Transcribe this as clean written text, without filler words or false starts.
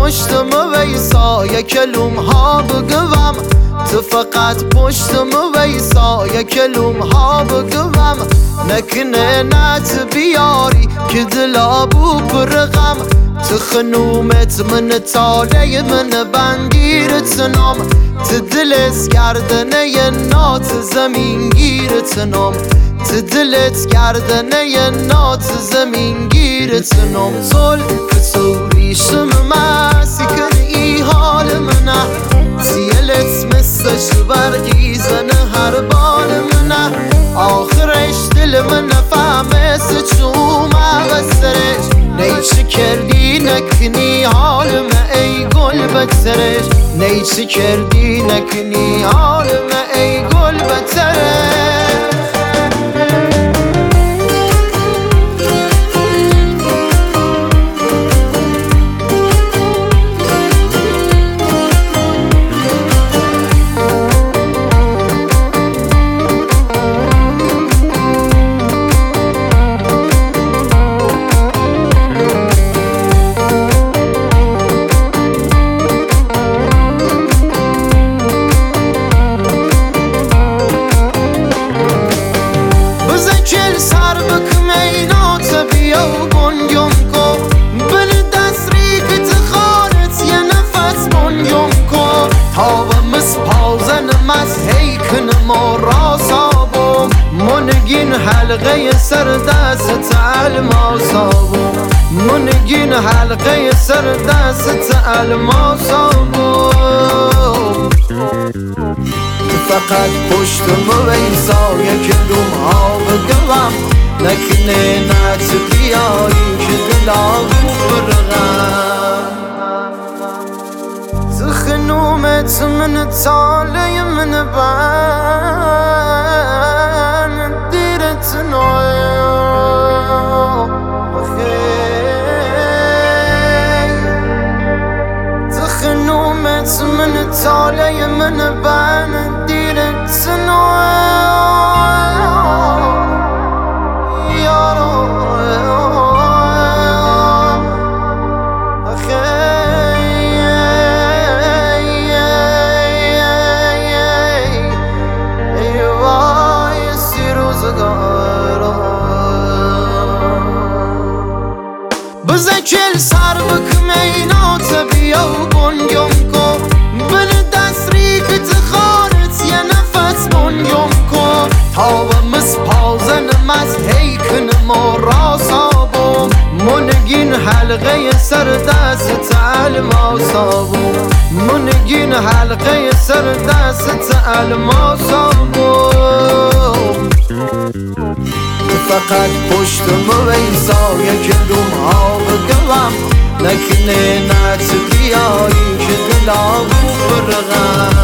پشتم ویسا یا کلوم ها بگوم تو فقط پشتم ویسا یا کلوم ها بگوم نکنه نت بیاری که دلا بو پرغم تو خنومت من تاله من بنگیرت نام تو دلت گردنه ی نات زمین گیرت نام تو دلت گردنه ی نات زمین گیرت نام زلف تو ریشم مسی کنی حال منه سیلت مثل برقی زنه هر بال منه آخرش دل من نفهمه سچوم اغسرش نیچه کردی نکنی حالم ای گل بترش نیچه کردی نکنی حالم ای گل بترش منگین حلقه سر دست الماسابو منگین حلقه سر دست الماسابو فقط پشتم ویسا یک دوم ها بگوم نکنه نت بیاری که دلا برغم تو خنومت من تاله من من تاله من بان دیرت بزکل سر بکم اینات بیا و بنگم کن بل دست ریخت خارت یه نفس بنگم کن تا و مسپازن مز هیکن ما راسابو منگین حلقه سر دست الماسابو منگین حلقه سر دست الماسابو فقط پشتم ویسا یک دوم ها بگوم نکنه نت بیاری که دلا برغم